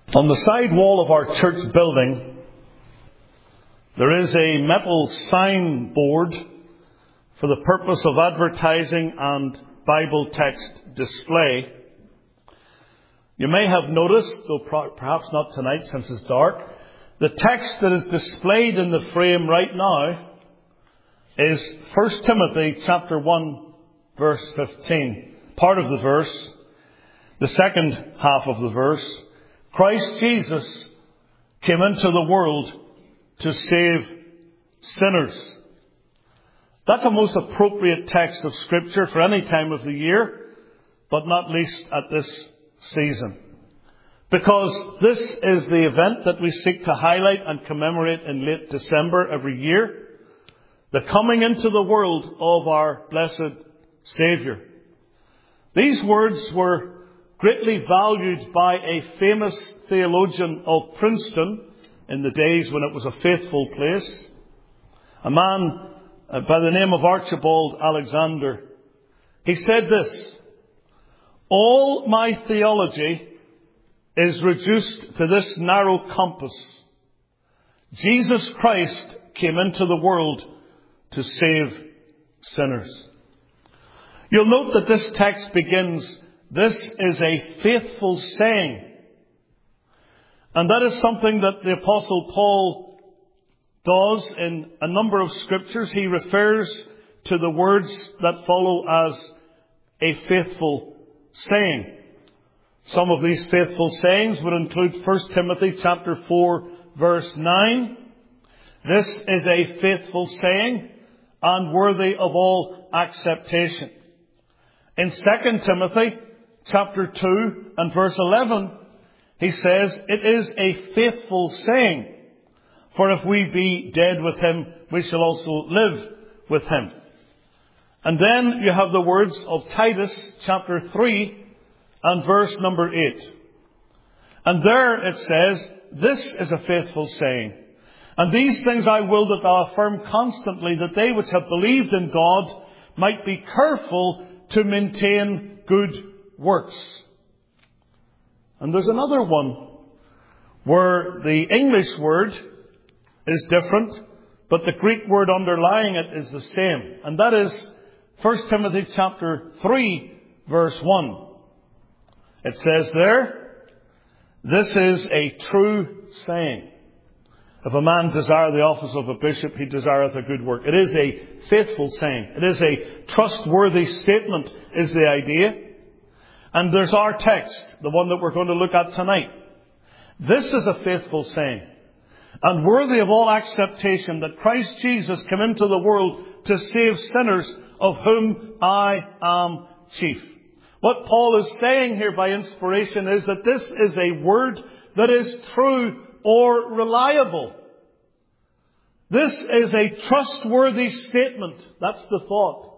On the side wall of our church building, there is a metal signboard for the purpose of advertising and Bible text display. You may have noticed, though perhaps not tonight since it's dark, the text that is displayed in the frame right now is 1 Timothy chapter 1 verse 15. Part of the verse, the second half of the verse, Christ Jesus came into the world to save sinners. That's a most appropriate text of Scripture for any time of the year, but not least at this season. Because this is the event that we seek to highlight and commemorate in late December every year, the coming into the world of our blessed Saviour. These words were greatly valued by a famous theologian of Princeton in the days when it was a faithful place, a man by the name of Archibald Alexander. He said this: "All my theology is reduced to this narrow compass. Jesus Christ came into the world to save sinners." You'll note that this text begins, "This is a faithful saying." And that is something that the Apostle Paul does in a number of scriptures. He refers to the words that follow as a faithful saying. Some of these faithful sayings would include 1 Timothy chapter 4 verse 9. "This is a faithful saying and worthy of all acceptation." In 2 Timothy chapter 2 and verse 11, he says, "It is a faithful saying, for if we be dead with him, we shall also live with him." And then you have the words of Titus chapter 3 and verse number 8. And there it says, "This is a faithful saying. And these things I will that thou affirm constantly, that they which have believed in God might be careful to maintain good works." And there's another one where the English word is different, but the Greek word underlying it is the same. And that is 1 Timothy chapter 3 verse 1. It says there, "This is a true saying. If a man desire the office of a bishop, he desireth a good work." It is a faithful saying. It is a trustworthy statement, is the idea. And there's our text, the one that we're going to look at tonight. "This is a faithful saying, and worthy of all acceptation, that Christ Jesus came into the world to save sinners, of whom I am chief." What Paul is saying here by inspiration is that this is a word that is true or reliable. This is a trustworthy statement. That's the thought.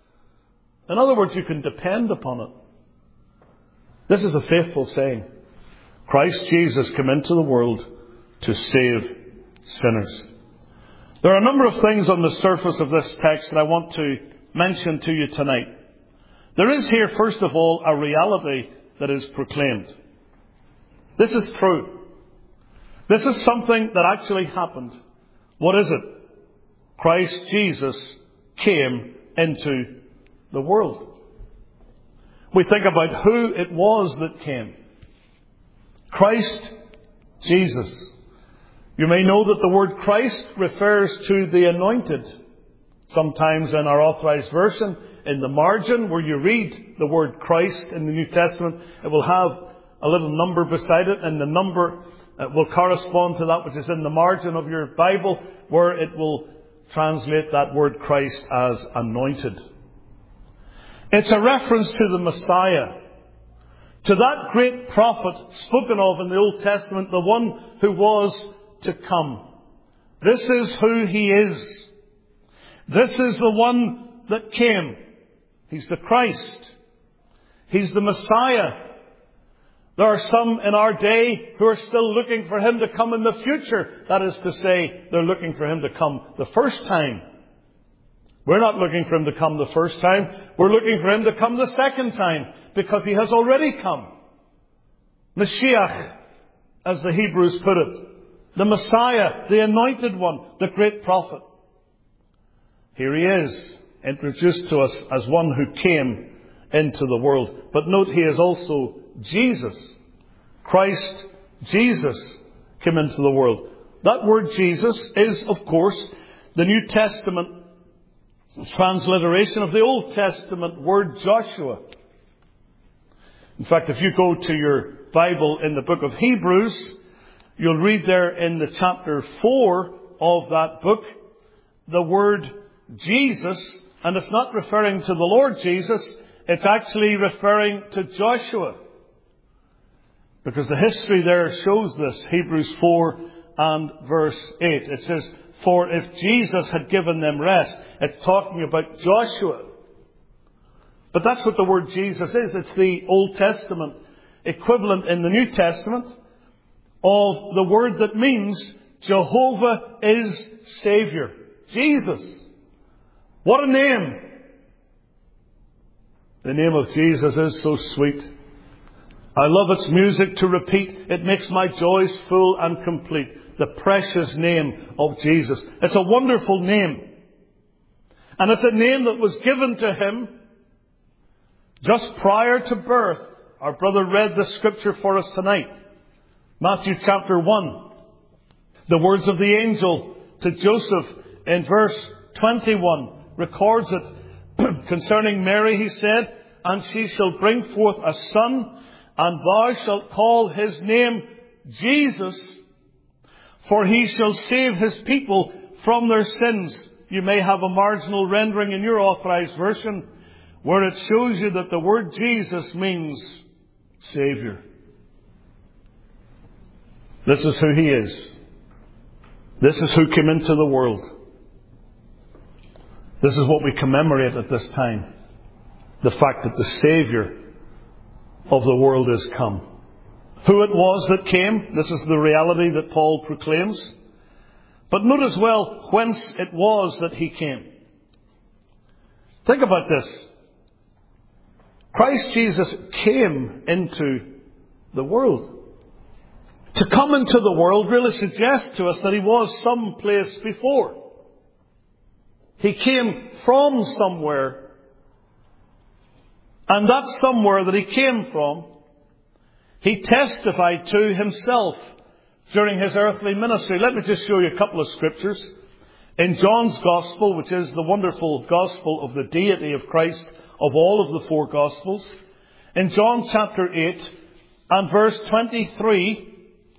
In other words, you can depend upon it. This is a faithful saying. Christ Jesus came into the world to save sinners. There are a number of things on the surface of this text that I want to mention to you tonight. There is here, first of all, a reality that is proclaimed. This is true. This is something that actually happened. What is it? Christ Jesus came into the world. We think about who it was that came. Christ Jesus. You may know that the word Christ refers to the anointed. Sometimes in our authorized version, in the margin where you read the word Christ in the New Testament, it will have a little number beside it, and the number will correspond to that which is in the margin of your Bible, where it will translate that word Christ as anointed. It's a reference to the Messiah, to that great prophet spoken of in the Old Testament, the one who was to come. This is who he is. This is the one that came. He's the Christ. He's the Messiah. There are some in our day who are still looking for him to come in the future. That is to say, they're looking for him to come the first time. We're not looking for him to come the first time. We're looking for him to come the second time, because he has already come. Mashiach, as the Hebrews put it. The Messiah, the Anointed One, the great prophet. Here he is, introduced to us as one who came into the world. But note, he is also Jesus. Christ Jesus came into the world. That word Jesus is, of course, the New Testament transliteration of the Old Testament word Joshua. In fact, if you go to your Bible in the book of Hebrews, you'll read there in the chapter 4 of that book, the word Jesus, and it's not referring to the Lord Jesus, it's actually referring to Joshua. Because the history there shows this, Hebrews 4 and verse 8. It says, for if Jesus had given them rest, it's talking about Joshua. But that's what the word Jesus is. It's the Old Testament equivalent in the New Testament of the word that means Jehovah is Savior. Jesus. What a name! The name of Jesus is so sweet. I love its music to repeat. It makes my joys full and complete. The precious name of Jesus. It's a wonderful name. And it's a name that was given to him just prior to birth. Our brother read the scripture for us tonight. Matthew chapter 1. The words of the angel to Joseph in verse 21 records it. Concerning Mary, he said, and she shall bring forth a son, and thou shalt call his name Jesus, for he shall save his people from their sins. You may have a marginal rendering in your authorized version where it shows you that the word Jesus means Savior. This is who he is. This is who came into the world. This is what we commemorate at this time. The fact that the Savior of the world is come. Who it was that came, this is the reality that Paul proclaims. But note as well whence it was that he came. Think about this. Christ Jesus came into the world. To come into the world really suggests to us that he was someplace before. He came from somewhere. And that somewhere that he came from, he testified to himself during his earthly ministry. Let me just show you a couple of scriptures. In John's Gospel, which is the wonderful gospel of the deity of Christ of all of the four Gospels. In John chapter 8 and verse 23,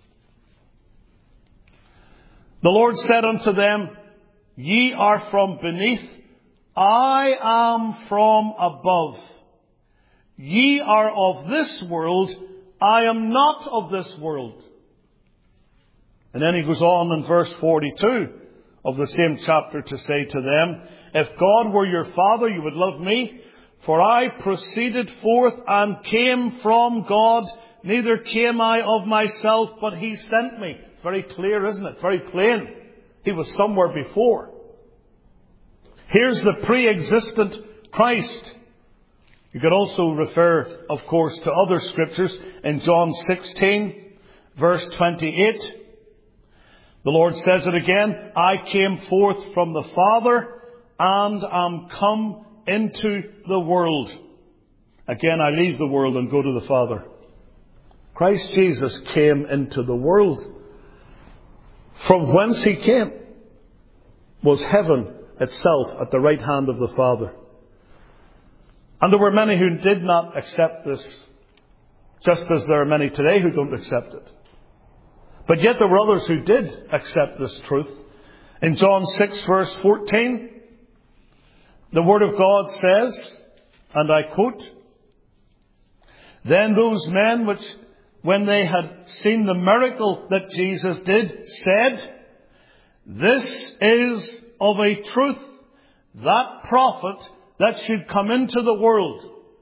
the Lord said unto them, ye are from beneath, I am from above. Ye are of this world, I am not of this world. And then he goes on in verse 42 of the same chapter to say to them, if God were your Father, you would love me, for I proceeded forth and came from God, neither came I of myself, but he sent me. Very clear, isn't it? Very plain. He was somewhere before. Here's the pre-existent Christ. You could also refer, of course, to other scriptures in John 16, verse 28. The Lord says it again, I came forth from the Father and am come into the world. Again, I leave the world and go to the Father. Christ Jesus came into the world. From whence he came was heaven itself at the right hand of the Father. And there were many who did not accept this, just as there are many today who don't accept it. But yet there were others who did accept this truth. In John 6 verse 14, the Word of God says, and I quote, then those men which, when they had seen the miracle that Jesus did, said, this is of a truth that prophet that should come into the world.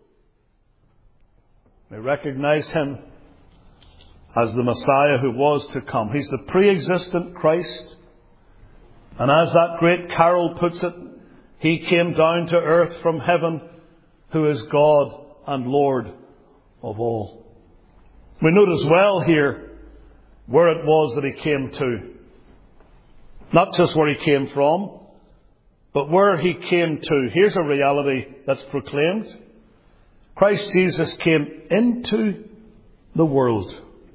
They recognized him as the Messiah who was to come. He's the pre-existent Christ. And as that great carol puts it, he came down to earth from heaven, who is God and Lord of all. We note as well here where it was that He came to. Not just where He came from, but where He came to. Here's a reality that's proclaimed. Christ Jesus came into the world.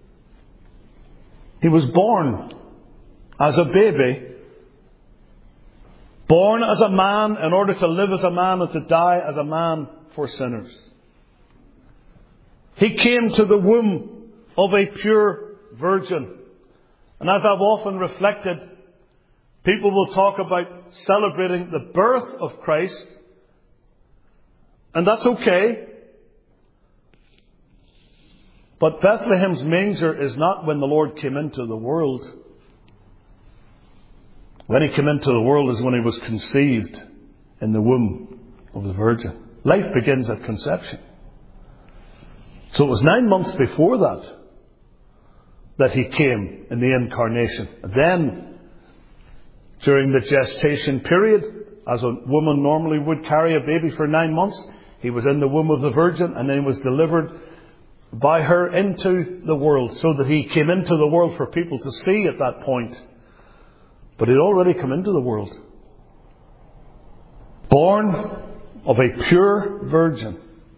He was born as a baby, born as a man in order to live as a man and to die as a man for sinners. He came to the womb of a pure virgin. And as I've often reflected, people will talk about celebrating the birth of Christ. And that's okay. But Bethlehem's manger is not when the Lord came into the world. When He came into the world is when He was conceived in the womb of the Virgin. Life begins at conception. So it was 9 months before that He came in the incarnation. Then, during the gestation period, as a woman normally would carry a baby for 9 months, He was in the womb of the Virgin, and then He was delivered by her into the world, so that He came into the world for people to see at that point. But He'd already come into the world. Born of a pure virgin.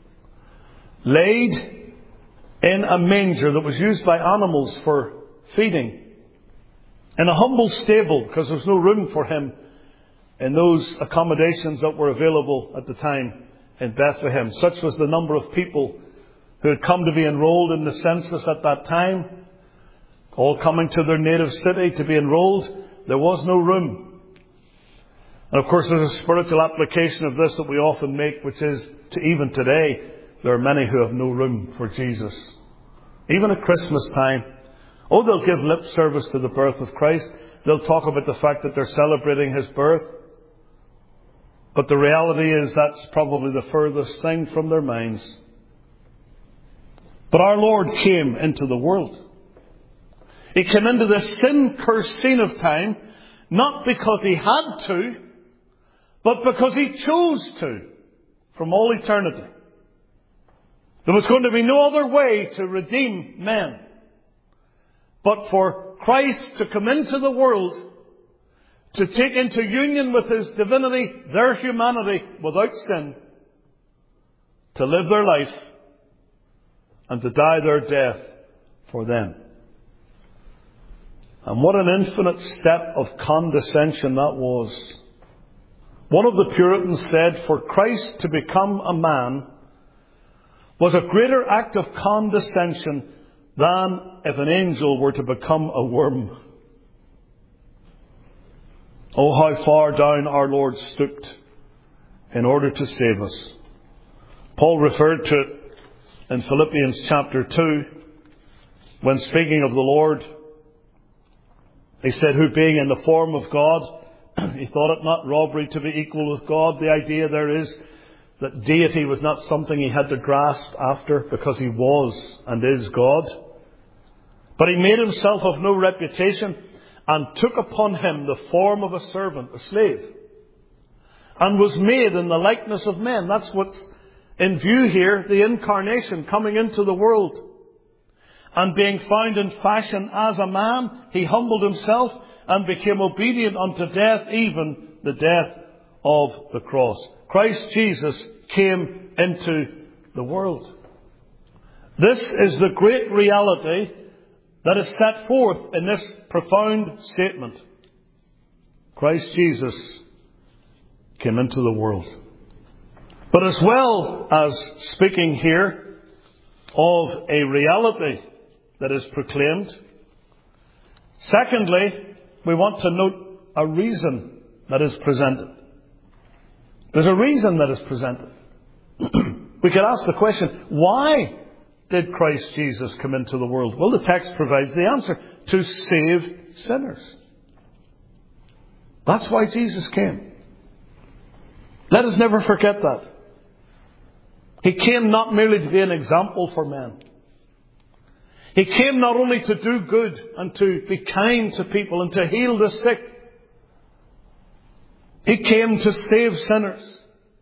Laid in a manger that was used by animals for feeding. In a humble stable, because there was no room for Him in those accommodations that were available at the time in Bethlehem. Such was the number of people who had come to be enrolled in the census at that time, all coming to their native city to be enrolled. There was no room. And of course there's a spiritual application of this that we often make, which is to even today, there are many who have no room for Jesus. Even at Christmas time, they'll give lip service to the birth of Christ. They'll talk about the fact that they're celebrating His birth. But the reality is that's probably the furthest thing from their minds. But our Lord came into the world. He came into this sin-cursed scene of time, not because He had to, but because He chose to, from all eternity. There was going to be no other way to redeem men, but for Christ to come into the world, to take into union with His divinity, their humanity, without sin, to live their life, and to die their death for them. And what an infinite step of condescension that was. One of the Puritans said, for Christ to become a man was a greater act of condescension than if an angel were to become a worm. Oh, how far down our Lord stooped in order to save us. Paul referred to it in Philippians chapter 2, when speaking of the Lord. He said, who being in the form of God, He thought it not robbery to be equal with God. The idea there is that deity was not something He had to grasp after, because He was and is God. But He made Himself of no reputation, and took upon Him the form of a servant, a slave, and was made in the likeness of men. That's what's in view here, the incarnation, coming into the world. And being found in fashion as a man, He humbled Himself and became obedient unto death, even the death of the cross. Christ Jesus came into the world. This is the great reality that is set forth in this profound statement. Christ Jesus came into the world. But as well as speaking here of a reality that is proclaimed, secondly, we want to note a reason that is presented. There's a reason that is presented. We could ask the question, why did Christ Jesus come into the world? Well, the text provides the answer: to save sinners. That's why Jesus came. Let us never forget that. He came not merely to be an example for men. He came not only to do good and to be kind to people and to heal the sick. He came to save sinners.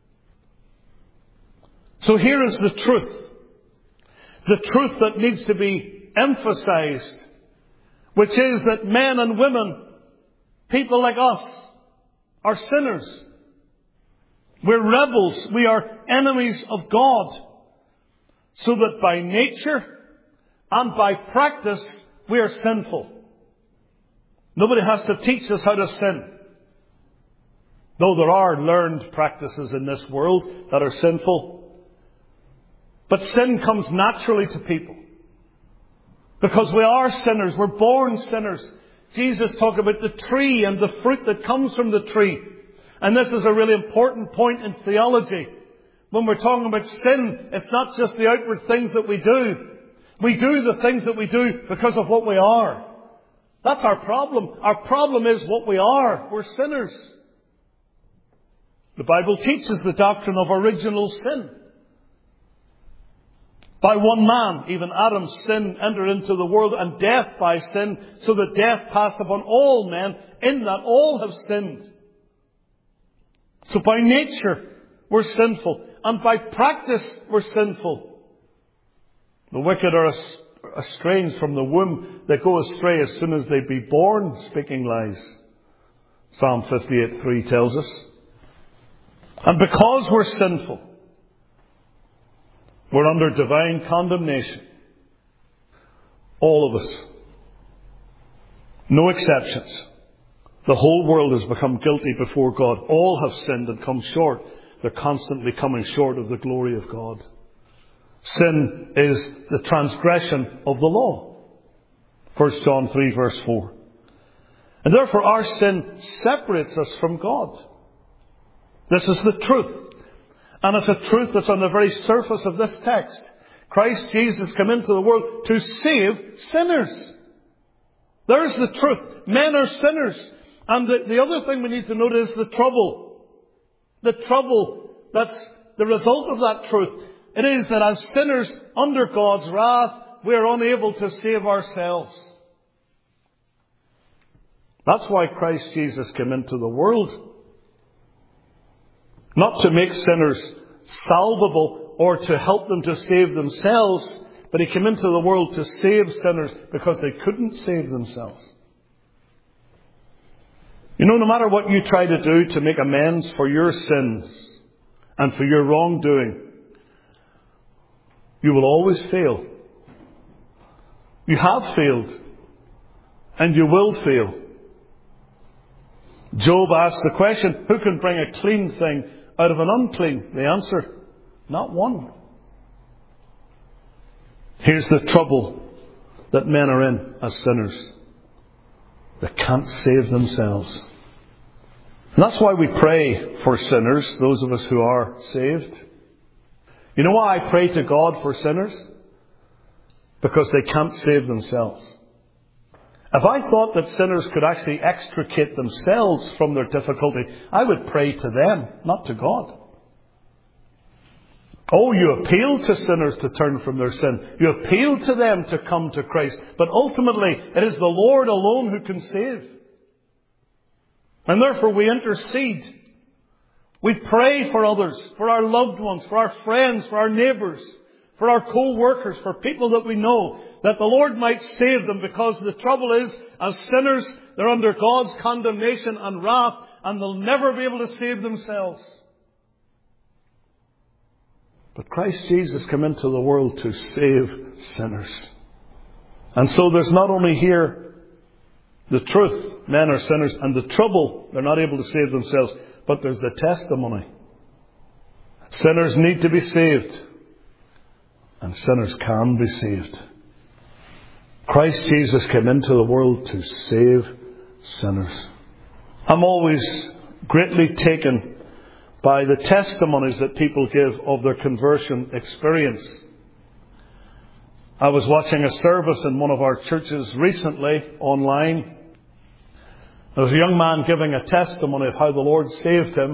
So here is the truth. The truth that needs to be emphasized which is that men and women, people like us, are sinners. We're rebels. We are enemies of God. So that by nature and by practice, we are sinful. Nobody has to teach us how to sin. Though there are learned practices in this world that are sinful. But sin comes naturally to people. Because we are sinners. We're born sinners. Jesus talked about the tree and the fruit that comes from the tree. And this is a really important point in theology. When we're talking about sin, it's not just the outward things that we do. We do the things that we do because of what we are. That's our problem. Our problem is what we are. We're sinners. The Bible teaches the doctrine of original sin. By one man, even Adam's sin entered into the world, and death by sin, so that death passed upon all men, in that all have sinned. So by nature, we're sinful. And by practice, we're sinful. The wicked are estranged from the womb. They go astray as soon as they be born, speaking lies. Psalm 58:3 tells us. And because we're sinful, we're under divine condemnation. All of us. No exceptions. The whole world has become guilty before God. All have sinned and come short. They're constantly coming short of the glory of God. Sin is the transgression of the law. 1 John 3 verse 4. And therefore our sin separates us from God. This is the truth. And it's a truth that's on the very surface of this text. Christ Jesus came into the world to save sinners. There's the truth. Men are sinners. And the other thing we need to note is the trouble. The trouble that's the result of that truth. It is that as sinners under God's wrath, we are unable to save ourselves. That's why Christ Jesus came into the world. Not to make sinners salvable or to help them to save themselves, but He came into the world to save sinners because they couldn't save themselves. You know, no matter what you try to do to make amends for your sins and for your wrongdoing, you will always fail. You have failed. And you will fail. Job asked the question, who can bring a clean thing out of an unclean? The answer, not one. Here's the trouble that men are in as sinners. They can't save themselves. And that's why we pray for sinners, those of us who are saved. You know why I pray to God for sinners? Because they can't save themselves. If I thought that sinners could actually extricate themselves from their difficulty, I would pray to them, not to God. Oh, you appeal to sinners to turn from their sin. You appeal to them to come to Christ. But ultimately, it is the Lord alone who can save. And therefore we intercede. We pray for others, for our loved ones, for our friends, for our neighbours, for our co-workers, for people that we know, that the Lord might save them, because the trouble is, as sinners, they're under God's condemnation and wrath, and they'll never be able to save themselves. But Christ Jesus came into the world to save sinners. And so there's not only here the truth, men are sinners, and the trouble, they're not able to save themselves, but there's the testimony. Sinners need to be saved. And sinners can be saved. Christ Jesus came into the world to save sinners. I'm always greatly taken by the testimonies that people give of their conversion experience. I was watching a service in one of our churches recently online. There was a young man giving a testimony of how the Lord saved him.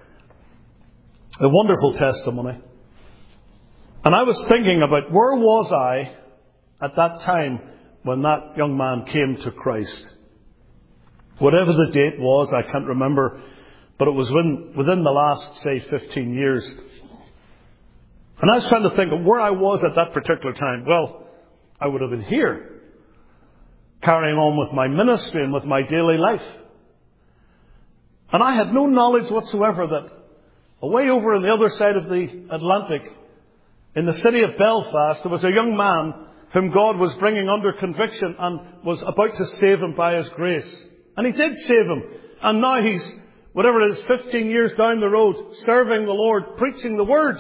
A wonderful testimony. And I was thinking about, where was I at that time when that young man came to Christ? Whatever the date was, I can't remember, but it was within the last, say, 15 years. And I was trying to think of where I was at that particular time. Well, I would have been here. carrying on with my ministry and with my daily life. And I had no knowledge whatsoever that away over on the other side of the Atlantic, in the city of Belfast, there was a young man whom God was bringing under conviction and was about to save him by His grace. And He did save him. And now he's, whatever it is, 15 years down the road, serving the Lord, preaching the Word.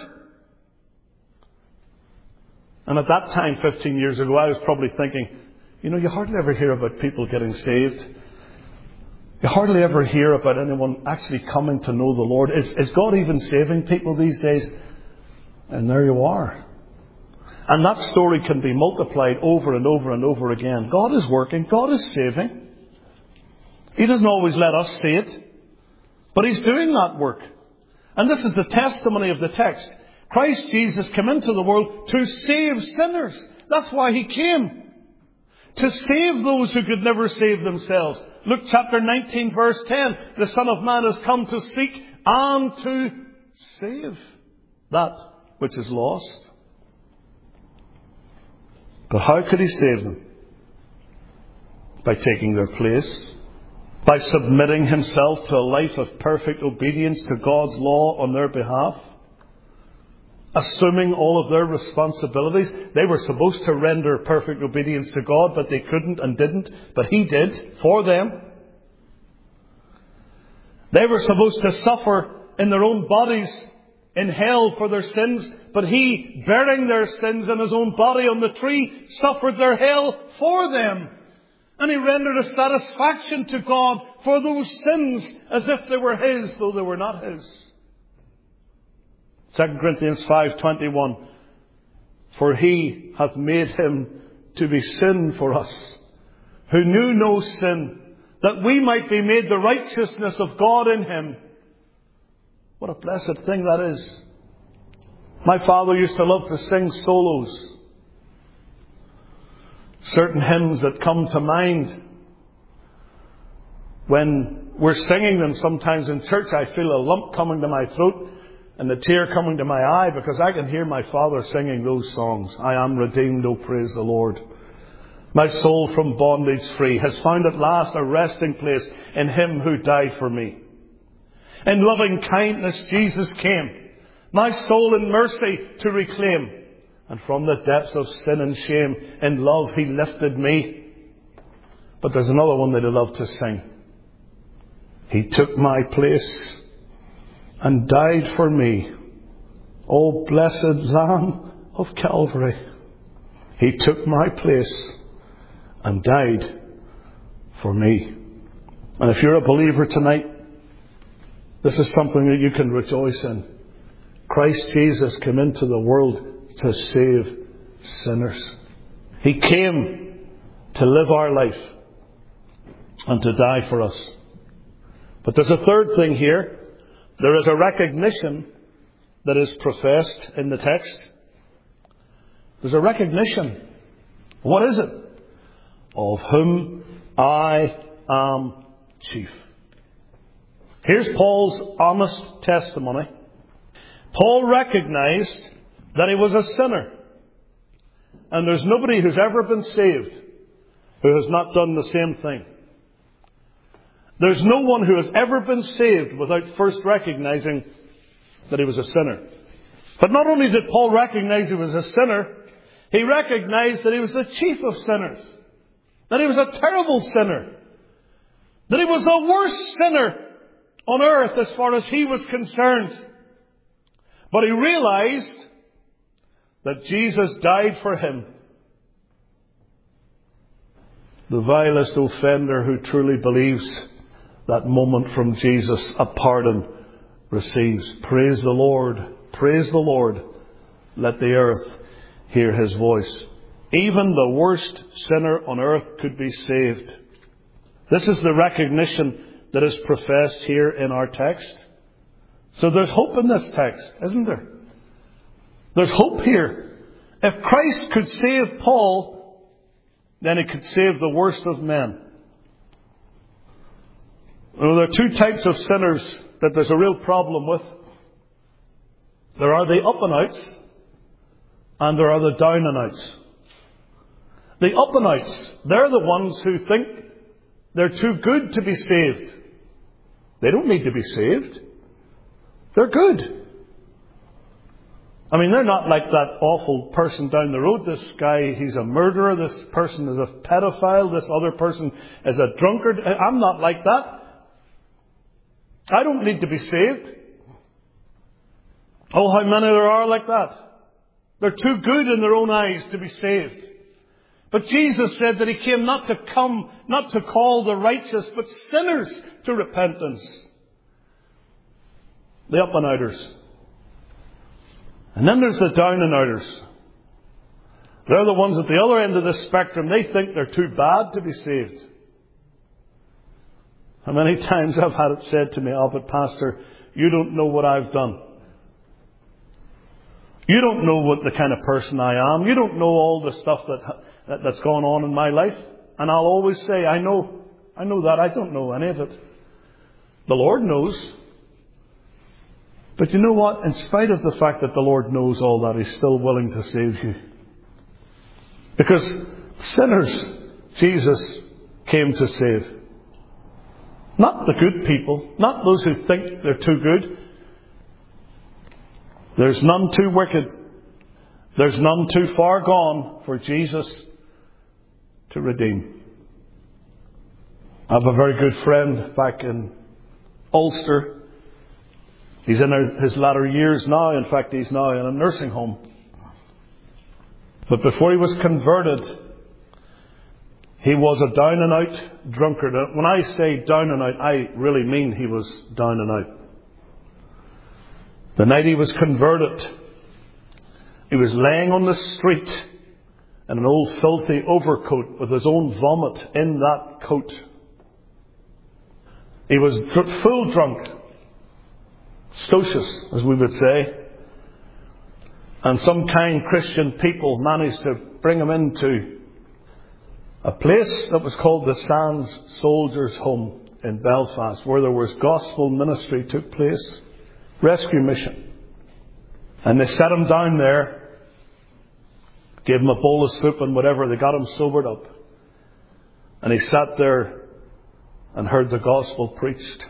And at that time, 15 years ago, I was probably thinking, you hardly ever hear about people getting saved. You hardly ever hear about anyone actually coming to know the Lord. Is God even saving people these days? And there you are. And that story can be multiplied over and over and over again. God is working. God is saving. He doesn't always let us see it, but He's doing that work. And this is the testimony of the text. Christ Jesus came into the world to save sinners. That's why He came. To save those who could never save themselves. Luke chapter 19 verse 10. The Son of Man has come to seek and to save that which is lost. But how could He save them? By taking their place. By submitting Himself to a life of perfect obedience to God's law on their behalf. Assuming all of their responsibilities. They were supposed to render perfect obedience to God, but they couldn't and didn't. But He did for them. They were supposed to suffer in their own bodies in hell for their sins, but He, bearing their sins in His own body on the tree, suffered their hell for them. And He rendered a satisfaction to God for those sins as if they were His, though they were not His. 2 Corinthians 5:21. For He hath made Him to be sin for us, who knew no sin, that we might be made the righteousness of God in Him. What a blessed thing that is. My father used to love to sing solos. Certain hymns that come to mind. When we're singing them sometimes in church, I feel a lump coming to my throat and a tear coming to my eye, because I can hear my father singing those songs. I am redeemed, O praise the Lord. My soul from bondage free has found at last a resting place in Him who died for me. In loving kindness Jesus came, my soul in mercy to reclaim. And from the depths of sin and shame, in love He lifted me. But there's another one that I love to sing. He took my place and died for me. O blessed Lamb of Calvary. He took my place and died for me. And if you're a believer tonight, this is something that you can rejoice in. Christ Jesus came into the world to save sinners. He came to live our life and to die for us. But there's a third thing here. There is a recognition that is professed in the text. There's a recognition. What is it? Of whom I am chief. Here's Paul's honest testimony. Paul recognized that he was a sinner. And there's nobody who's ever been saved who has not done the same thing. There's no one who has ever been saved without first recognizing that he was a sinner. But not only did Paul recognize he was a sinner, he recognized that he was the chief of sinners. That he was a terrible sinner. That he was the worst sinner on earth as far as he was concerned. But he realized that Jesus died for him. The vilest offender who truly believes that moment from Jesus, a pardon receives. Praise the Lord. Praise the Lord. Let the earth hear His voice. Even the worst sinner on earth could be saved. This is the recognition that is professed here in our text. So there's hope in this text, isn't there? There's hope here. If Christ could save Paul, then He could save the worst of men. Well, there are two types of sinners that there's a real problem with. There are the up and outs, and there are the down and outs. The up and outs, they're the ones who think they're too good to be saved. They don't need to be saved. They're good. I mean, they're not like that awful person down the road. This guy, he's a murderer. This person is a pedophile. This other person is a drunkard. I'm not like that. I don't need to be saved. Oh, how many there are like that. They're too good in their own eyes to be saved. But Jesus said that He came not to call the righteous, but sinners to repentance. The up and outers. And then there's the down and outers. They're the ones at the other end of the spectrum. They think they're too bad to be saved. How many times I've had it said to me, "Oh, but Pastor, you don't know what I've done. You don't know what the kind of person I am. You don't know all the stuff that's gone on in my life." And I'll always say, I know that. I don't know any of it. The Lord knows. But you know what? In spite of the fact that the Lord knows all that, He's still willing to save you. Because sinners, Jesus came to save. Not the good people. Not those who think they're too good. There's none too wicked. There's none too far gone for Jesus to redeem. I have a very good friend back in Ulster. He's in his latter years now. In fact, he's now in a nursing home. But before he was converted, he was a down and out drunkard. When I say down and out, I really mean he was down and out. The night he was converted, he was laying on the street in an old filthy overcoat with his own vomit in that coat. He was full drunk. Stocious, as we would say. And some kind Christian people managed to bring him into a place that was called the Sands Soldiers' Home in Belfast, where there was gospel ministry took place, rescue mission. And they set him down there, gave him a bowl of soup and whatever, they got him sobered up. And he sat there and heard the gospel preached.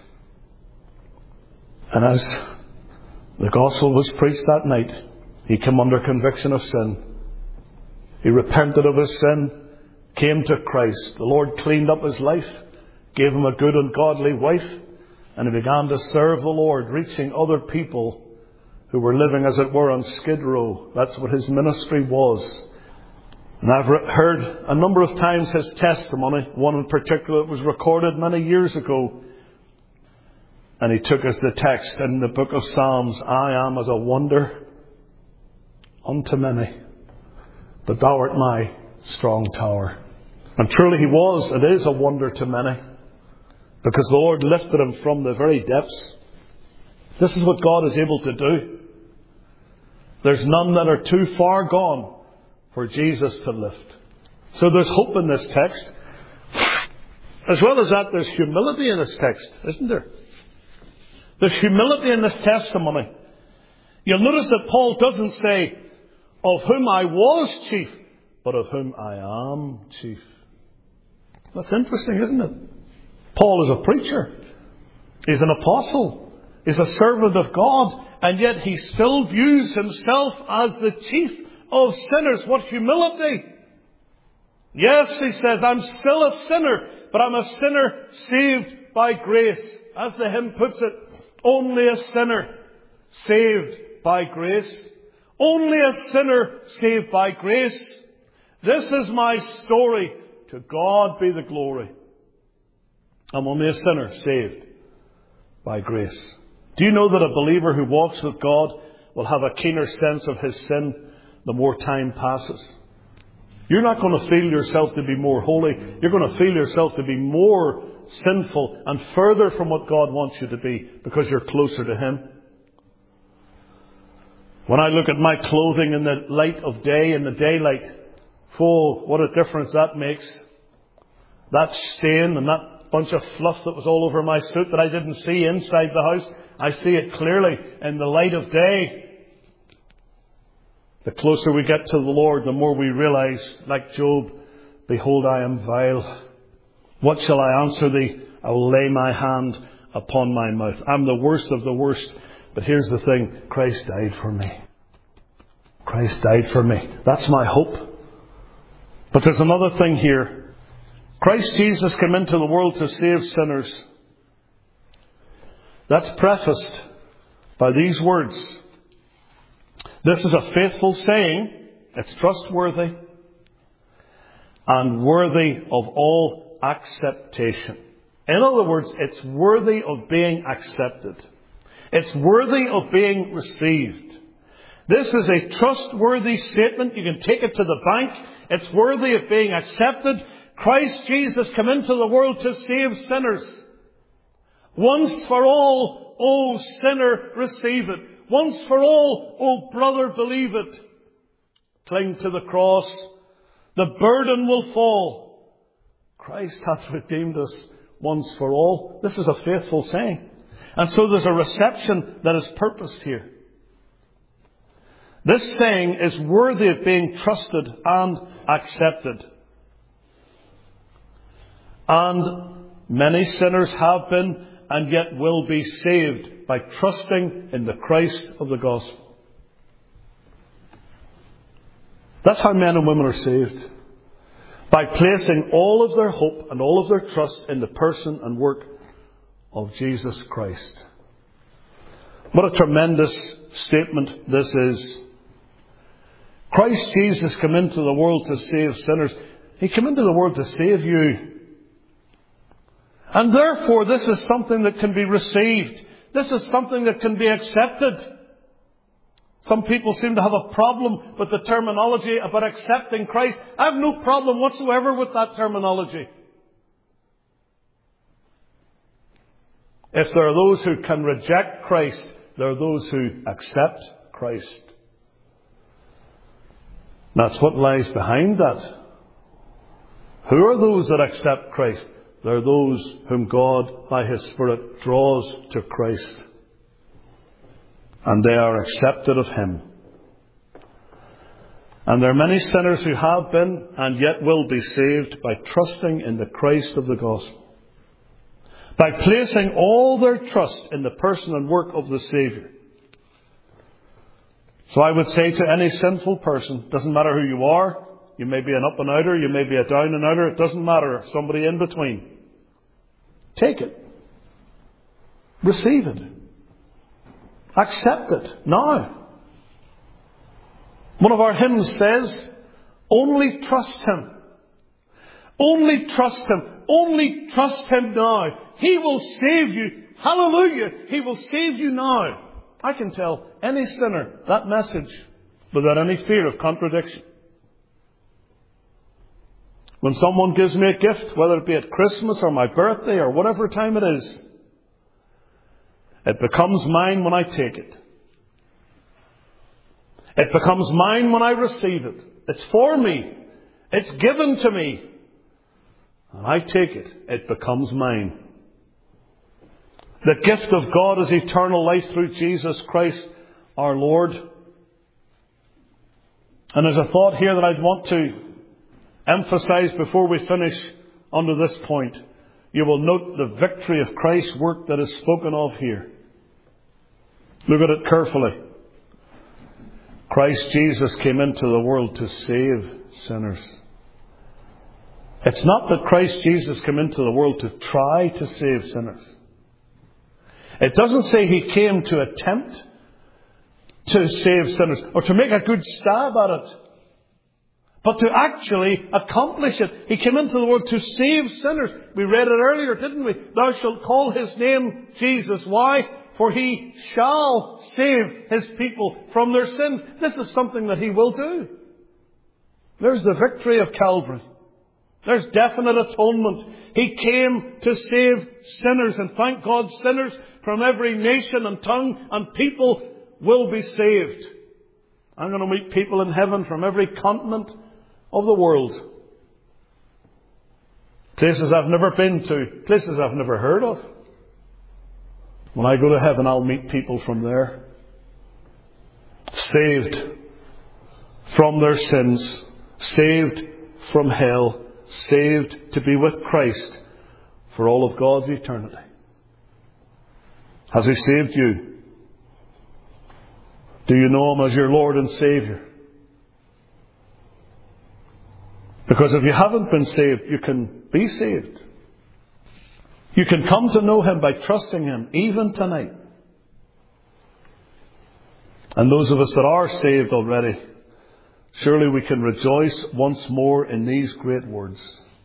And as the gospel was preached that night, he came under conviction of sin. He repented of his sin, came to Christ. The Lord cleaned up his life, gave him a good and godly wife, and he began to serve the Lord, reaching other people who were living, as it were, on Skid Row. That's what his ministry was. And I've heard a number of times his testimony. One in particular that was recorded many years ago. And he took as the text in the book of Psalms, "I am as a wonder unto many, but thou art my strong tower." And truly he was. It is a wonder to many. Because the Lord lifted him from the very depths. This is what God is able to do. There's none that are too far gone for Jesus to lift. So there's hope in this text. As well as that, there's humility in this text, isn't there? There's humility in this testimony. You'll notice that Paul doesn't say, "of whom I was chief," but "of whom I am chief." That's interesting, isn't it? Paul is a preacher. He's an apostle. He's a servant of God. And yet he still views himself as the chief of sinners. What humility! Yes, he says, I'm still a sinner, but I'm a sinner saved by grace. As the hymn puts it, only a sinner saved by grace. Only a sinner saved by grace. This is my story. To God be the glory. I'm only a sinner saved by grace. Do you know that a believer who walks with God will have a keener sense of his sin the more time passes? You're not going to feel yourself to be more holy. You're going to feel yourself to be more sinful and further from what God wants you to be because you're closer to Him. When I look at my clothing in the light of day, in the daylight, oh, what a difference that makes. That stain and that bunch of fluff that was all over my suit that I didn't see inside the house, I see it clearly in the light of day. The closer we get to the Lord, the more we realize, like Job, Behold, I am vile. What shall I answer thee? I will lay my hand upon my mouth. I'm the worst of the worst. But here's the thing. Christ died for me. Christ died for me. That's my hope. But there's another thing here. Christ Jesus came into the world to save sinners. That's prefaced by these words. This is a faithful saying. It's trustworthy and worthy of all acceptation. In other words, it's worthy of being accepted. It's worthy of being received. This is a trustworthy statement. You can take it to the bank. It's worthy of being accepted. Christ Jesus came into the world to save sinners. Once for all, O sinner, receive it. Once for all, O brother, believe it. Cling to the cross. The burden will fall. Christ hath redeemed us once for all. This is a faithful saying. And so there's a reception that is purposed here. This saying is worthy of being trusted and accepted. And many sinners have been and yet will be saved by trusting in the Christ of the gospel. That's how men and women are saved. By placing all of their hope and all of their trust in the person and work of Jesus Christ. What a tremendous statement this is. Christ Jesus came into the world to save sinners. He came into the world to save you. And therefore, this is something that can be received. This is something that can be accepted. Some people seem to have a problem with the terminology about accepting Christ. I have no problem whatsoever with that terminology. If there are those who can reject Christ, there are those who accept Christ. That's what lies behind that. Who are those that accept Christ? They're those whom God, by His Spirit, draws to Christ. And they are accepted of Him. And there are many sinners who have been and yet will be saved by trusting in the Christ of the gospel. By placing all their trust in the person and work of the Saviour. So I would say to any sinful person, doesn't matter who you are, you may be an up and outer, you may be a down and outer, it doesn't matter, somebody in between. Take it. Receive it. Accept it now. One of our hymns says, only trust Him. Only trust Him. Only trust Him now. He will save you. Hallelujah. He will save you now. I can tell any sinner that message without any fear of contradiction. When someone gives me a gift, whether it be at Christmas or my birthday or whatever time it is, it becomes mine when I take it. It becomes mine when I receive it. It's for me. It's given to me. And I take it. It becomes mine. The gift of God is eternal life through Jesus Christ our Lord. And there's a thought here that I'd want to emphasize before we finish under this point. You will note the victory of Christ's work that is spoken of here. Look at it carefully. Christ Jesus came into the world to save sinners. It's not that Christ Jesus came into the world to try to save sinners. It doesn't say He came to attempt to save sinners or to make a good stab at it, but to actually accomplish it. He came into the world to save sinners. We read it earlier, didn't we? Thou shalt call His name Jesus. Why? For He shall save His people from their sins. This is something that He will do. There's the victory of Calvary. There's definite atonement. He came to save sinners. And thank God, sinners from every nation and tongue and people will be saved. I'm going to meet people in heaven from every continent of the world. Places I've never been to. Places I've never heard of. When I go to heaven, I'll meet people from there. Saved from their sins. Saved from hell. saved to be with Christ for all of God's eternity? Has He saved you? Do you know Him as your Lord and Saviour? Because if you haven't been saved, you can be saved. You can come to know Him by trusting Him, even tonight. And those of us that are saved already, surely we can rejoice once more in these great words.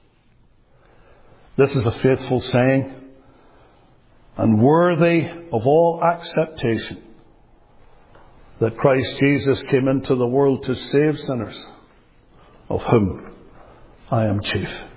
This is a faithful saying, and worthy of all acceptation, that Christ Jesus came into the world to save sinners, of whom I am chief.